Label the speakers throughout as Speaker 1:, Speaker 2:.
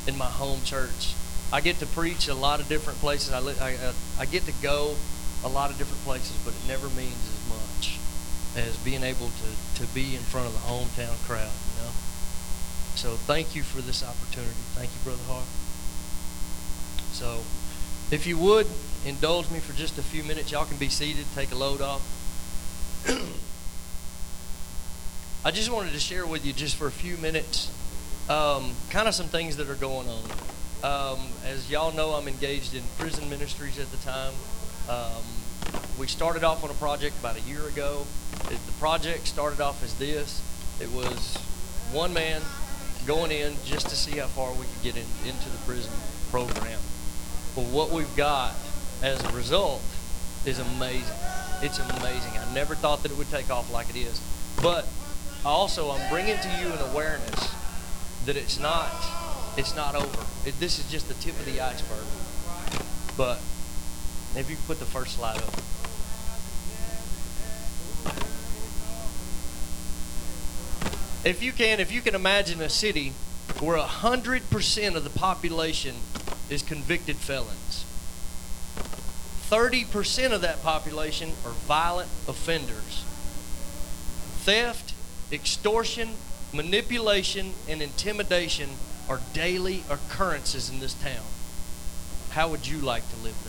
Speaker 1: in my home church. I get to preach a lot of different places. I get to go a lot of different places, but it never means as much as being able to be in front of the hometown crowd, you know. So thank you for this opportunity. Thank you, Brother Hart. So if you would, indulge me for just a few minutes. Y'all can be seated, take a load off. I just wanted to share with you just for a few minutes kind of some things that are going on. As y'all know, I'm engaged in prison ministries at the time. We started off on a project about a year ago. The project started off as this. It was one man going in just to see how far we could get into the prison program. But what we've got as a result is amazing. It's amazing. I never thought that it would take off like it is. But also, I'm bringing to you an awareness that it's not over. This is just the tip of the iceberg. But if you could put the first slide up. If you can imagine a city where 100% of the population is convicted felons. 30% of that population are violent offenders. Theft, extortion, manipulation, and intimidation are daily occurrences in this town. How would you like to live there?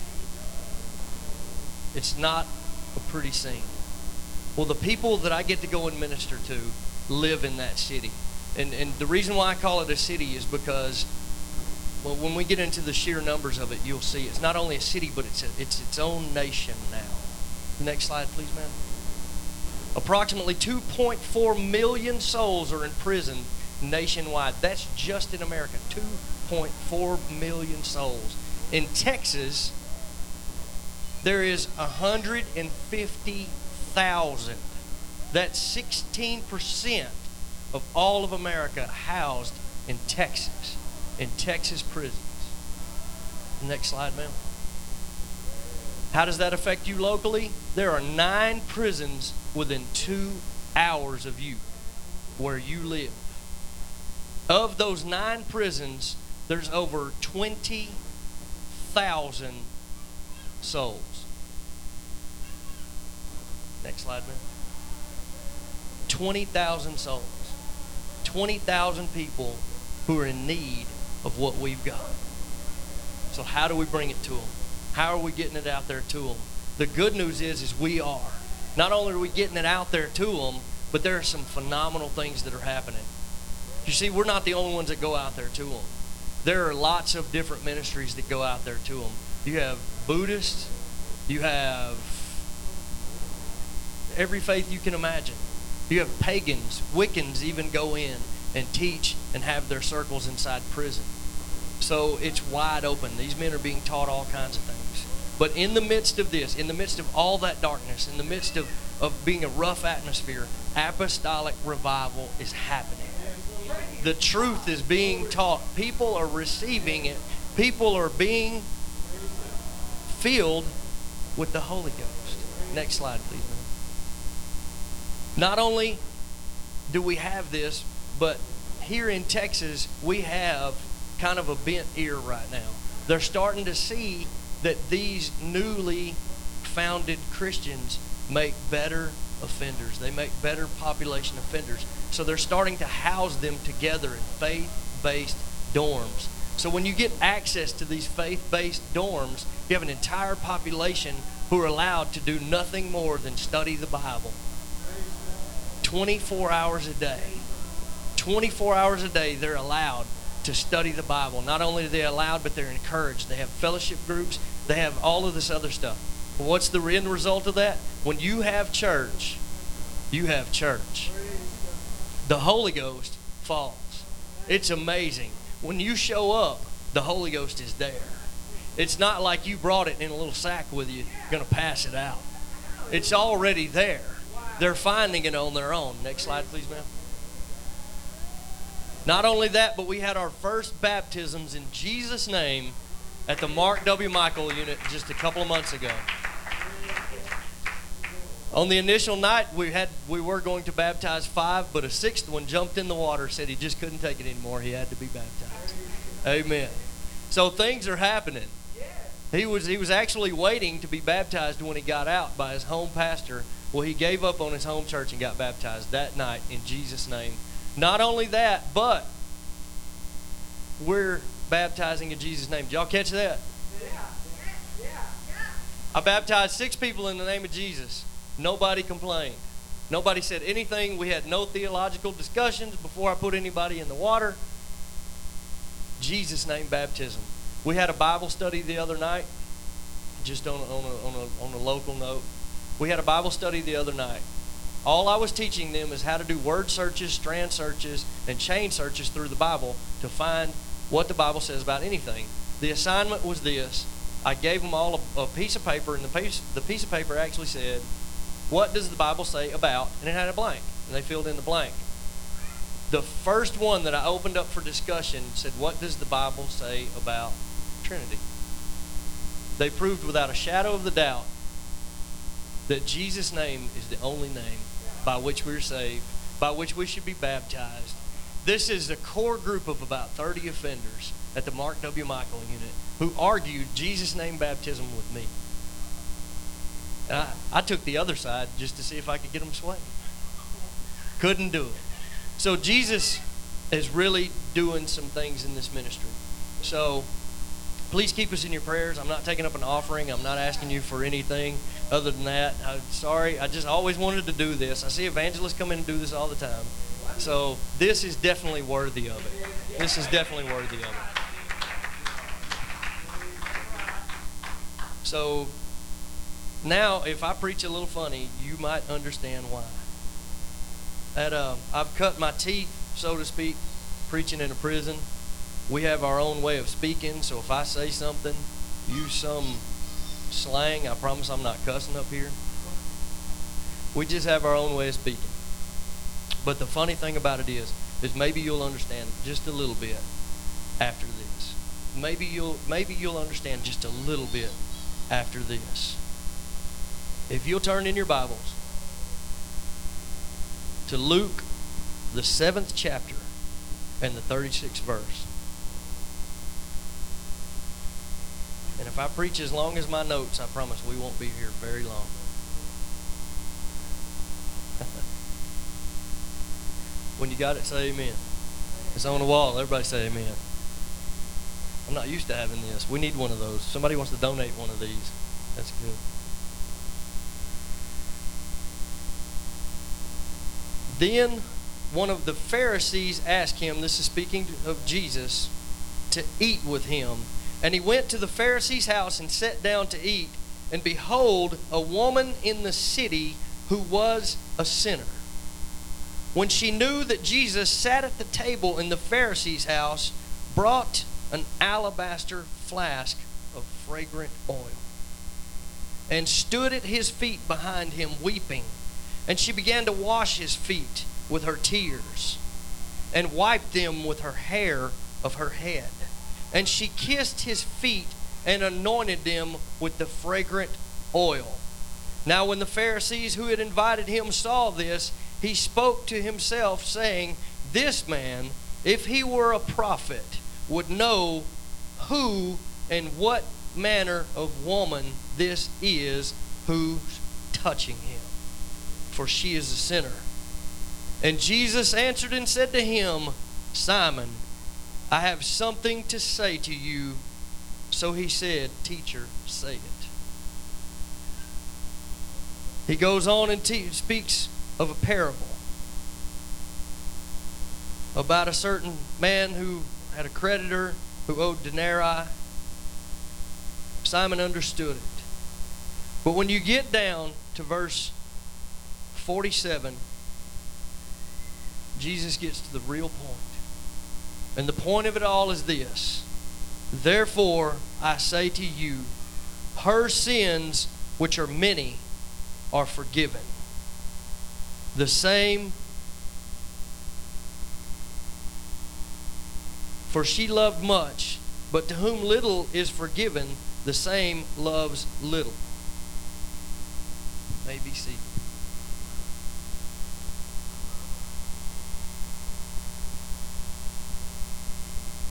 Speaker 1: It's not a pretty scene. Well, the people that I get to go and minister to live in that city. And the reason why I call it a city is because, well, when we get into the sheer numbers of it, you'll see it's not only a city, but it's its own nation now. Next slide, please, ma'am. Approximately 2.4 million souls are in prison nationwide. That's just in America. 2.4 million souls. In Texas, there is 150,000. That's 16% of all of America housed in Texas prisons. Next slide, ma'am. How does that affect you locally? There are 9 prisons within 2 hours of you, where you live. Of those 9 prisons, there's over 20,000 souls. Next slide, ma'am. 20,000 souls. 20,000 people who are in need of what we've got. So how do we bring it to them? How are we getting it out there to them? The good news is we are. Not only are we getting it out there to them, but there are some phenomenal things that are happening. You see, we're not the only ones that go out there to them. There are lots of different ministries that go out there to them. You have Buddhists. You have every faith you can imagine. You have pagans. Wiccans even go in and teach and have their circles inside prison. So it's wide open. These men are being taught all kinds of things. But in the midst of this, in the midst of all that darkness, in the midst of being a rough atmosphere, apostolic revival is happening. The truth is being taught. People are receiving it. People are being filled with the Holy Ghost. Next slide, please. Not only do we have this, but here in Texas, we have kind of a bent ear right now. They're starting to see that these newly founded Christians make better offenders. They make better population offenders. So they're starting to house them together in faith-based dorms. So when you get access to these faith-based dorms, you have an entire population who are allowed to do nothing more than study the Bible. 24 hours a day. 24 hours a day they're allowed to study the Bible. Not only are they allowed, but they're encouraged. They have fellowship groups. They have all of this other stuff. But what's the end result of that? When you have church, you have church. The Holy Ghost falls. It's amazing. When you show up, the Holy Ghost is there. It's not like you brought it in a little sack with you, going to pass it out. It's already there. They're finding it on their own. Next slide, please, ma'am. Not only that, but we had our first baptisms in Jesus' name at the Mark W. Michael unit just a couple of months ago. On the initial night, we were going to baptize 5, but a 6th one jumped in the water, said he just couldn't take it anymore. He had to be baptized. Amen. So things are happening. He was actually waiting to be baptized when he got out by his home pastor. Well, he gave up on his home church and got baptized that night in Jesus' name. Not only that, but we're baptizing in Jesus' name. Did y'all catch that? I baptized 6 people in the name of Jesus. Nobody complained. Nobody said anything. We had no theological discussions before I put anybody in the water. Jesus' name baptism. We had a Bible study the other night, just on a local note. We had a Bible study the other night. All I was teaching them is how to do word searches, strand searches, and chain searches through the Bible to find what the Bible says about anything. The assignment was this. I gave them all a piece of paper, and the piece of paper actually said, what does the Bible say about? And it had a blank, and they filled in the blank. The first one that I opened up for discussion said, what does the Bible say about Trinity? They proved without a shadow of the doubt that Jesus' name is the only name by which we're saved, by which we should be baptized. This is a core group of about 30 offenders at the Mark W. Michael unit who argued Jesus' name baptism with me. And I took the other side just to see if I could get them sweating. Couldn't do it. So Jesus is really doing some things in this ministry. So please keep us in your prayers. I'm not taking up an offering. I'm not asking you for anything other than that. I'm sorry. I just always wanted to do this. I see evangelists come in and do this all the time. So this is definitely worthy of it. This is definitely worthy of it. So now, if I preach a little funny, you might understand why. I've cut my teeth, so to speak, preaching in a prison. We have our own way of speaking, so if I say something, use some slang, I promise I'm not cussing up here. We just have our own way of speaking. But the funny thing about it is maybe you'll understand just a little bit after this. Maybe you'll understand just a little bit after this. If you'll turn in your Bibles to Luke, the 7th chapter and the 36th verse. And if I preach as long as my notes, I promise we won't be here very long. When you got it, say amen. It's on the wall. Everybody say amen. I'm not used to having this. We need one of those. Somebody wants to donate one of these. That's good. Then one of the Pharisees asked him, this is speaking of Jesus, to eat with him. And he went to the Pharisee's house and sat down to eat. And behold, a woman in the city who was a sinner. When she knew that Jesus sat at the table in the Pharisee's house, brought an alabaster flask of fragrant oil, and stood at his feet behind him weeping. And she began to wash his feet with her tears, and wiped them with her hair of her head. And she kissed his feet and anointed them with the fragrant oil. Now when the Pharisees who had invited him saw this, he spoke to himself, saying, this man, if he were a prophet, would know who and what manner of woman this is who's touching him, for she is a sinner. And Jesus answered and said to him, Simon, I have something to say to you. So he said, Teacher, say it. He goes on and speaks of a parable about a certain man who had a creditor who owed denarii. Simon understood it. But when you get down to verse 47, Jesus gets to the real point. And the point of it all is this. Therefore, I say to you, her sins, which are many, are forgiven. The same, for she loved much, but to whom little is forgiven, the same loves little. May be seated.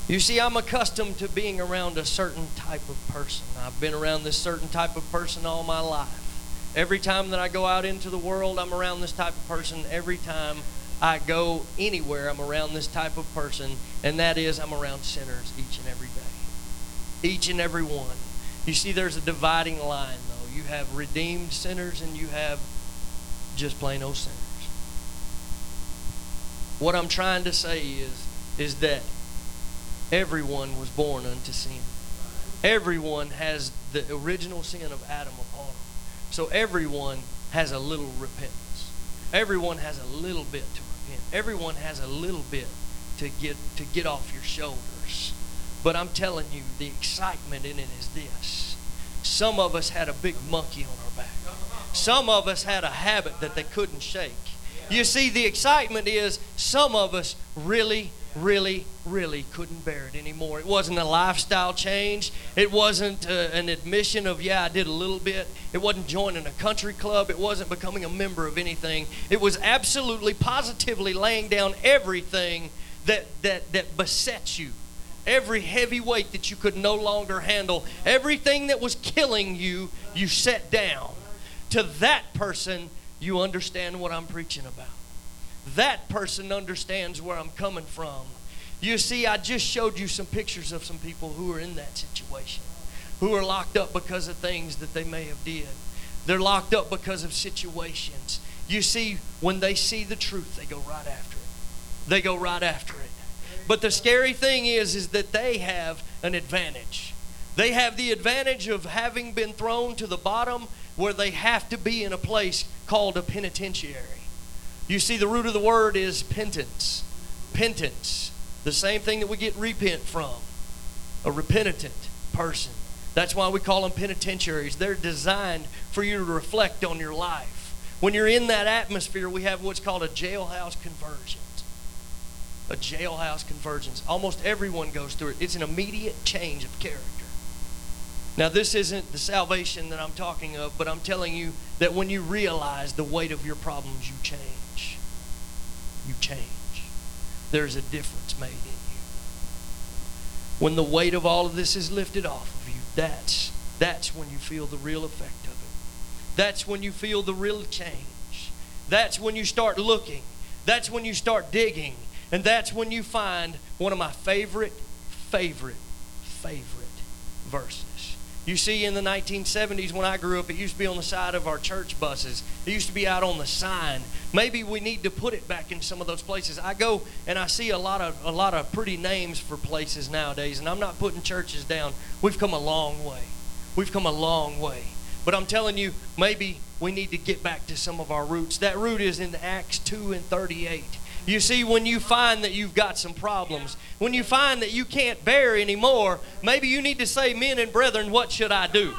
Speaker 1: You see, I'm accustomed to being around a certain type of person. I've been around this certain type of person all my life. Every time that I go out into the world, I'm around this type of person. Every time I go anywhere, I'm around this type of person, and that is I'm around sinners each and every day. Each and every one. You see, there's a dividing line, though. You have redeemed sinners and you have just plain old sinners. What I'm trying to say is that everyone was born unto sin. Everyone has the original sin of Adam upon them. So everyone has a little repentance. Everyone has a little bit to repent. Everyone has a little bit to get off your shoulders. But I'm telling you, the excitement in it is this. Some of us had a big monkey on our back. Some of us had a habit that they couldn't shake. You see, the excitement is some of us really couldn't bear it anymore. It wasn't a lifestyle change. It wasn't an admission of, yeah, I did a little bit. It wasn't joining a country club. It wasn't becoming a member of anything. It was absolutely, positively laying down everything that besets you. Every heavy weight that you could no longer handle. Everything that was killing you, you set down. To that person, you understand what I'm preaching about. That person understands where I'm coming from. You see, I just showed you some pictures of some people who are in that situation, who are locked up because of things that they may have did. They're locked up because of situations. You see, when they see the truth, they go right after it. They go right after it. But the scary thing is that they have an advantage. They have the advantage of having been thrown to the bottom where they have to be in a place called a penitentiary. You see, the root of the word is penitence. Penitence. The same thing that we get repent from. A repentant person. That's why we call them penitentiaries. They're designed for you to reflect on your life. When you're in that atmosphere, we have what's called a jailhouse conversion. A jailhouse convergence. Almost everyone goes through it. It's an immediate change of character. Now, this isn't the salvation that I'm talking of, but I'm telling you that when you realize the weight of your problems, you change. You change. There's a difference made in you. When the weight of all of this is lifted off of you, that's when you feel the real effect of it. That's when you feel the real change. That's when you start looking. That's when you start digging. And that's when you find one of my favorite verses. You see, in the 1970s when I grew up, it used to be on the side of our church buses. It used to be out on the sign. Maybe we need to put it back in some of those places. I go and I see a lot of pretty names for places nowadays, and I'm not putting churches down. We've come a long way. We've come a long way. But I'm telling you, maybe we need to get back to some of our roots. That root is in Acts 2:38. You see, when you find that you've got some problems, when you find that you can't bear anymore, maybe you need to say, men and brethren, what should I do?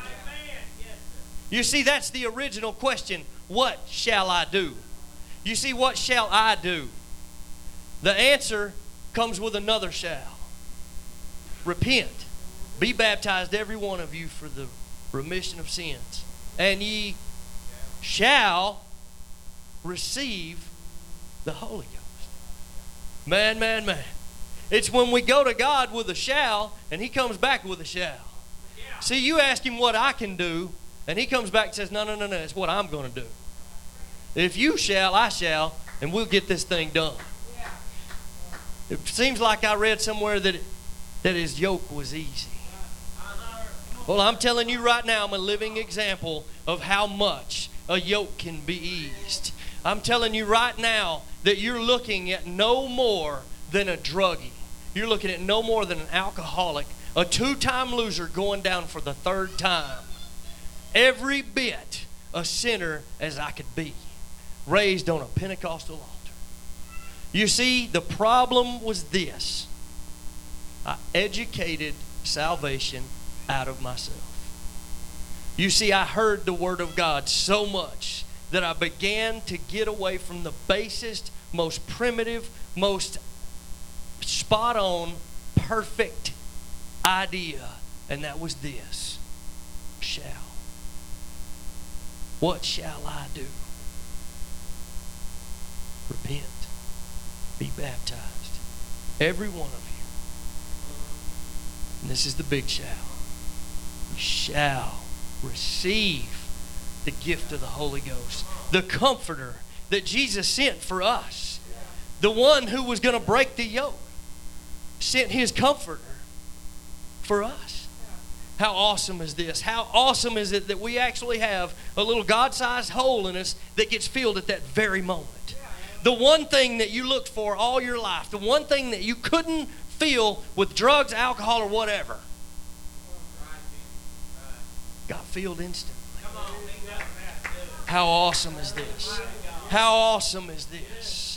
Speaker 1: You see, that's the original question. What shall I do? You see, what shall I do? The answer comes with another shall. Repent. Be baptized, every one of you, for the remission of sins. And ye shall receive the Holy Ghost. Man. It's when we go to God with a shall, and He comes back with a shall. Yeah. See, you ask Him what I can do, and He comes back and says, no, it's what I'm going to do. If you shall, I shall, and we'll get this thing done. Yeah. It seems like I read somewhere that His yoke was easy. Well, I'm telling you right now, I'm a living example of how much a yoke can be eased. I'm telling you right now that you're looking at no more than a druggie. You're looking at no more than an alcoholic, a 2-time loser going down for the 3rd time. Every bit a sinner as I could be, raised on a Pentecostal altar. You see, the problem was this. I educated salvation out of myself. You see, I heard the Word of God so much that I began to get away from the basest, most primitive, most spot-on, perfect idea. And that was this. Shall. What shall I do? Repent. Be baptized. Every one of you. And this is the big shall. You shall receive the gift of the Holy Ghost. The Comforter that Jesus sent for us. The one who was going to break the yoke sent His Comforter for us. How awesome is this? How awesome is it that we actually have a little God-sized hole in us that gets filled at that very moment? The one thing that you looked for all your life, the one thing that you couldn't fill with drugs, alcohol, or whatever, got filled instantly. How awesome is this? How awesome is this?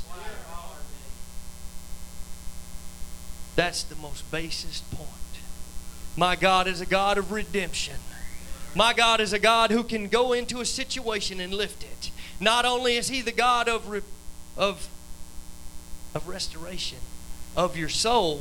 Speaker 1: That's the most basest point. My God is a God of redemption. My God is a God who can go into a situation and lift it. Not only is He the God of restoration of your soul,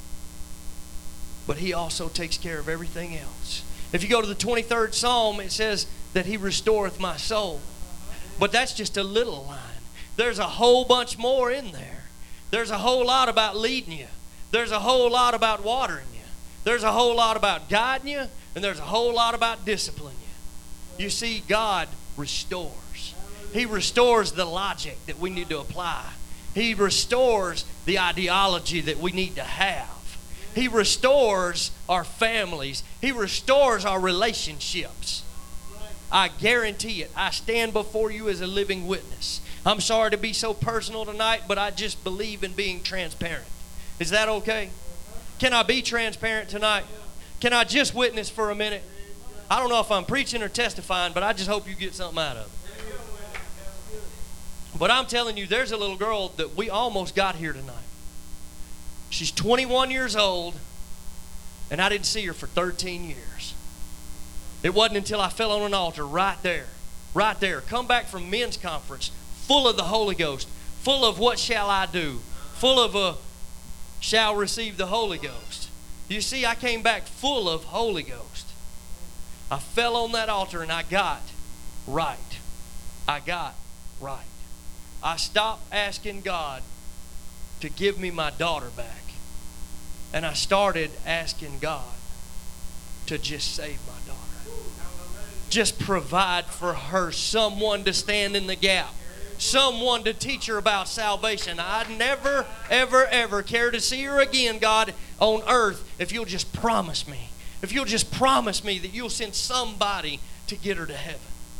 Speaker 1: but He also takes care of everything else. If you go to the 23rd Psalm, it says that He restoreth my soul. But that's just a little line. There's a whole bunch more in there. There's a whole lot about leading you. There's a whole lot about watering you. There's a whole lot about guiding you. And there's a whole lot about disciplining you. You see, God restores. He restores the logic that we need to apply. He restores the ideology that we need to have. He restores our families. He restores our relationships. I guarantee it. I stand before you as a living witness. I'm sorry to be so personal tonight, but I just believe in being transparent. Is that okay? Can I be transparent tonight? Can I just witness for a minute? I don't know if I'm preaching or testifying, but I just hope you get something out of it. But I'm telling you, there's a little girl that we almost got here tonight. She's 21 years old, and I didn't see her for 13 years. It wasn't until I fell on an altar right there, come back from men's conference, full of the Holy Ghost, full of what shall I do, full of shall receive the Holy Ghost. You see, I came back full of Holy Ghost. I fell on that altar and I got right. I got right. I stopped asking God to give me my daughter back. And I started asking God to just save my daughter. Just provide for her someone to stand in the gap. Someone to teach her about salvation. I'd never, ever, ever care to see her again, God, on earth if you'll just promise me. If you'll just promise me that you'll send somebody to get her to heaven.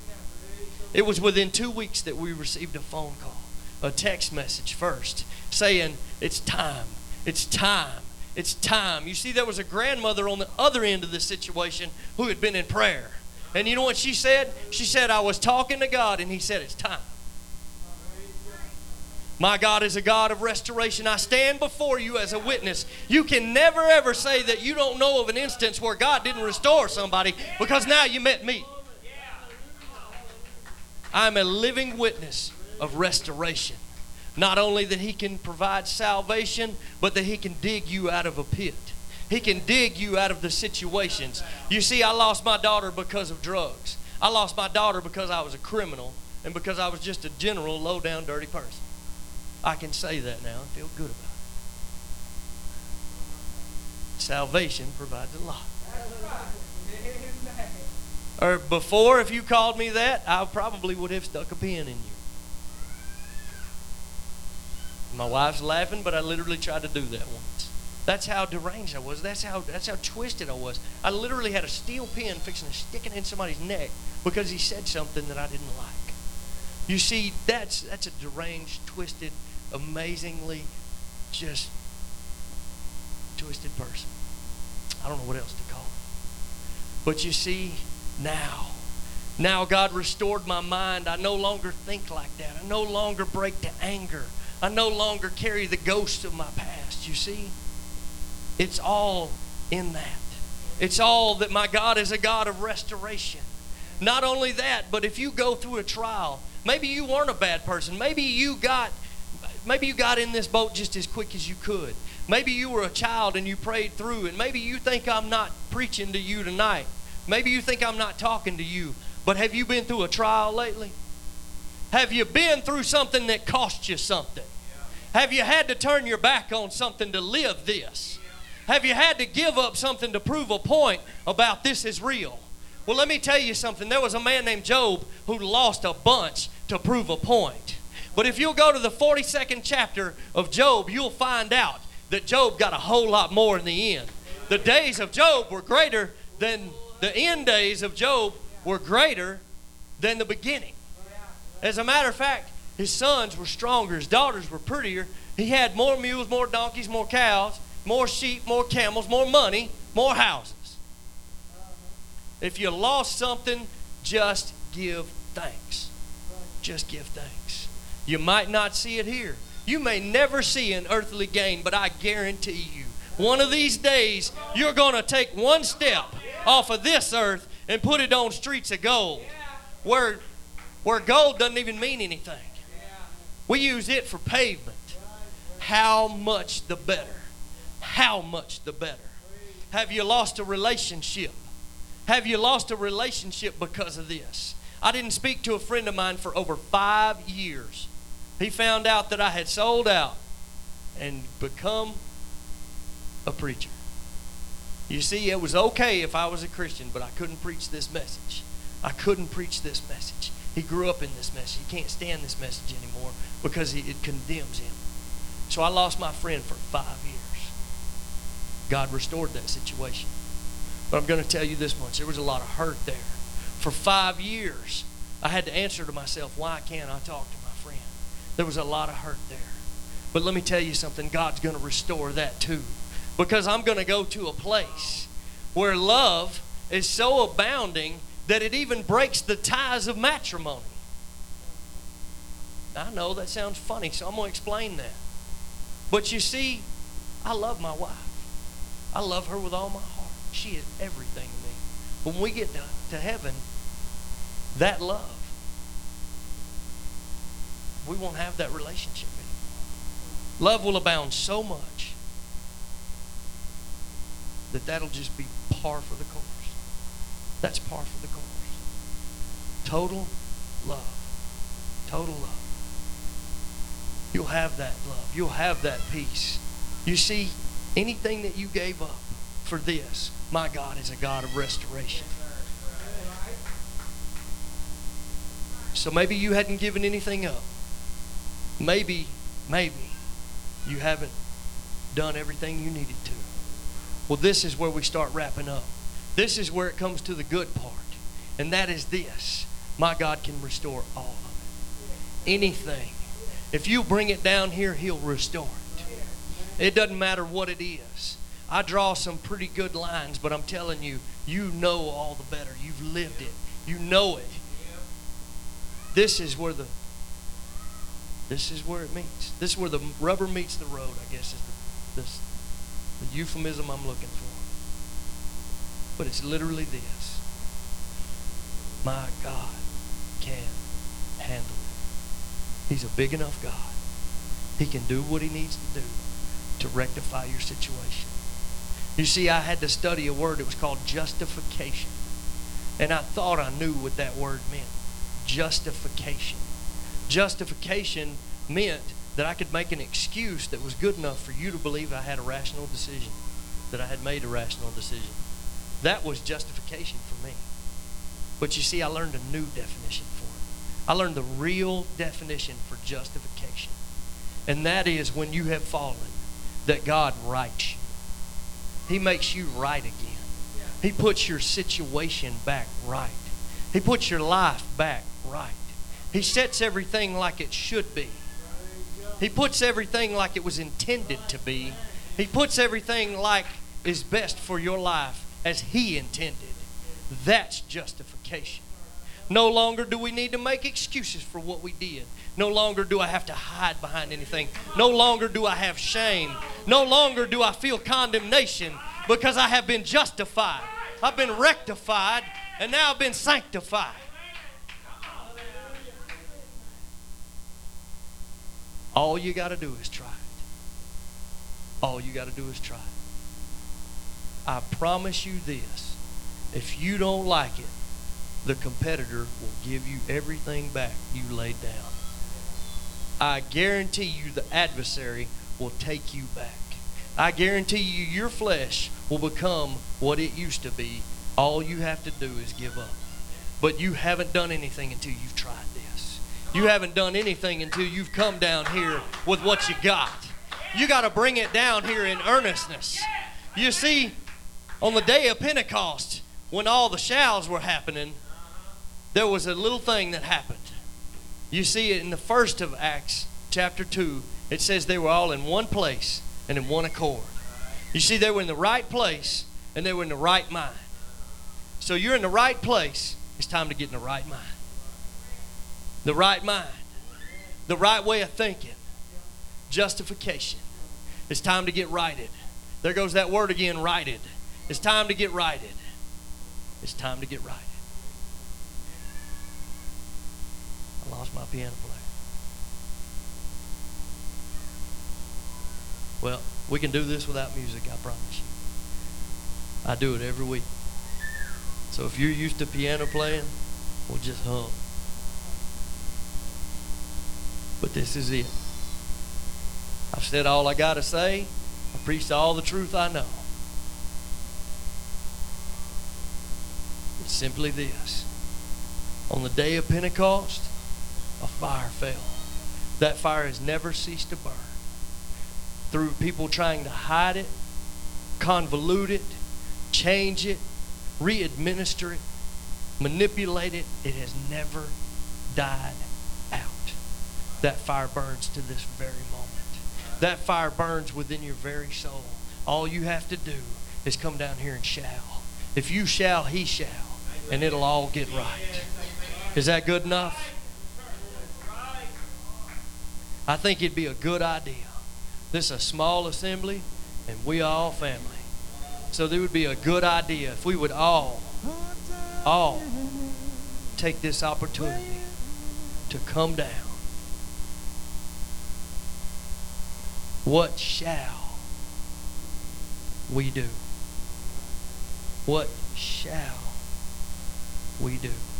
Speaker 1: It was within 2 weeks that we received a phone call, a text message first, saying, it's time, it's time, it's time. You see, there was a grandmother on the other end of this situation who had been in prayer. And you know what she said? She said, I was talking to God and He said, it's time. My God is a God of restoration. I stand before you as a witness. You can never ever say that you don't know of an instance where God didn't restore somebody, because now you met me. I'm a living witness of restoration. Not only that He can provide salvation, but that He can dig you out of a pit. He can dig you out of the situations. You see, I lost my daughter because of drugs. I lost my daughter because I was a criminal and because I was just a general, low-down, dirty person. I can say that now and feel good about it. Salvation provides a lot. Or before, if you called me that, I probably would have stuck a pin in you. My wife's laughing, but I literally tried to do that once. That's how deranged I was. That's how twisted I was. I literally had a steel pin fixing to stick it in somebody's neck because he said something that I didn't like. You see, that's a deranged, twisted, amazingly just twisted person. I don't know what else to call it. But you see, now God restored my mind. I no longer think like that. I no longer break to anger. I no longer carry the ghosts of my past. You see, it's all in that. It's all that my God is a God of restoration. Not only that, but if you go through a trial, maybe you weren't a bad person. Maybe you got in this boat just as quick as you could. Maybe you were a child and you prayed through, and maybe you think I'm not preaching to you tonight. Maybe you think I'm not talking to you. But have you been through a trial lately? Have you been through something that cost you something? Have you had to turn your back on something to live this? Have you had to give up something to prove a point about this is real? Well, let me tell you something. There was a man named Job who lost a bunch to prove a point. But if you'll go to the 42nd chapter of Job, you'll find out that Job got a whole lot more in the end. The days of Job were greater than the end days of Job were greater than the beginning. As a matter of fact, his sons were stronger. His daughters were prettier. He had more mules, more donkeys, more cows, more sheep, more camels, more money, more houses. If you lost something, just give thanks. Just give thanks. You might not see it here. You may never see an earthly gain, but I guarantee you, one of these days, you're going to take one step off of this earth and put it on streets of gold, where gold doesn't even mean anything. We use it for pavement. How much the better? How much the better? Have you lost a relationship? Have you lost a relationship because of this? I didn't speak to a friend of mine for over 5 years. He found out that I had sold out and become a preacher. You see, it was okay if I was a Christian, but I couldn't preach this message. I couldn't preach this message. He grew up in this message. He can't stand this message anymore because it condemns him. So I lost my friend for 5 years. God restored that situation. But I'm going to tell you this much. There was a lot of hurt there. For 5 years, I had to answer to myself, why can't I talk to my friend? There was a lot of hurt there. But let me tell you something. God's going to restore that too. Because I'm going to go to a place where love is so abounding that it even breaks the ties of matrimony. I know that sounds funny, so I'm going to explain that. But you see, I love my wife. I love her with all my heart. She is everything to me. When we get to heaven, that love, we won't have that relationship anymore. Love will abound so much that that'll just be par for the course. That's par for the course. Total love. Total love. You'll have that love. You'll have that peace. You see, anything that you gave up for this, my God is a God of restoration. So maybe you hadn't given anything up. Maybe you haven't done everything you needed to. Well, this is where we start wrapping up. This is where it comes to the good part. And that is this. My God can restore all of it. Anything. If you bring it down here, He'll restore it. It doesn't matter what it is. I draw some pretty good lines, but I'm telling you, you know all the better. You've lived it. You know it. This is where it meets. This is where the rubber meets the road, I guess is the euphemism I'm looking for. But it's literally this. My God can handle it. He's a big enough God. He can do what He needs to do to rectify your situation. You see, I had to study a word. It was called justification. And I thought I knew what that word meant. Justification. Justification meant that I could make an excuse that was good enough for you to believe I had a rational decision, that I had made a rational decision. That was justification for me. But you see, I learned a new definition for it. I learned the real definition for justification. And that is when you have fallen, that God rights you. He makes you right again. He puts your situation back right. He puts your life back right. He sets everything like it should be. He puts everything like it was intended to be. He puts everything like is best for your life as He intended. That's justification. No longer do we need to make excuses for what we did. No longer do I have to hide behind anything. No longer do I have shame. No longer do I feel condemnation because I have been justified. I've been rectified and now I've been sanctified. All you got to do is try it. All you got to do is try it. I promise you this. If you don't like it, the competitor will give you everything back you laid down. I guarantee you the adversary will take you back. I guarantee you, your flesh will become what it used to be. All you have to do is give up. But you haven't done anything until you've tried this. You haven't done anything until you've come down here with what you got. You got to bring it down here in earnestness. You see, on the day of Pentecost, when all the shouts were happening, there was a little thing that happened. You see it in the first of Acts chapter 2. It says they were all in one place and in one accord. You see, they were in the right place and they were in the right mind. So you're in the right place. It's time to get in the right mind. The right mind. The right way of thinking. Justification. It's time to get righted. There goes that word again, righted. It's time to get righted. It's time to get righted. I lost my piano player. Well, we can do this without music, I promise you. I do it every week. So if you're used to piano playing, we'll just hum. But this is it. I've said all I got to say. I preached all the truth I know. It's simply this. On the day of Pentecost, a fire fell. That fire has never ceased to burn. Through people trying to hide it, convolute it, change it, re-administer it, manipulate it, it has never died out. That fire burns to this very moment. That fire burns within your very soul. All you have to do is come down here and shall. If you shall, he shall, and it'll all get right. Is that good enough? I think it'd be a good idea. This is a small assembly, and we all family. So there would be a good idea if we would all take this opportunity to come down. What shall we do? What shall we do?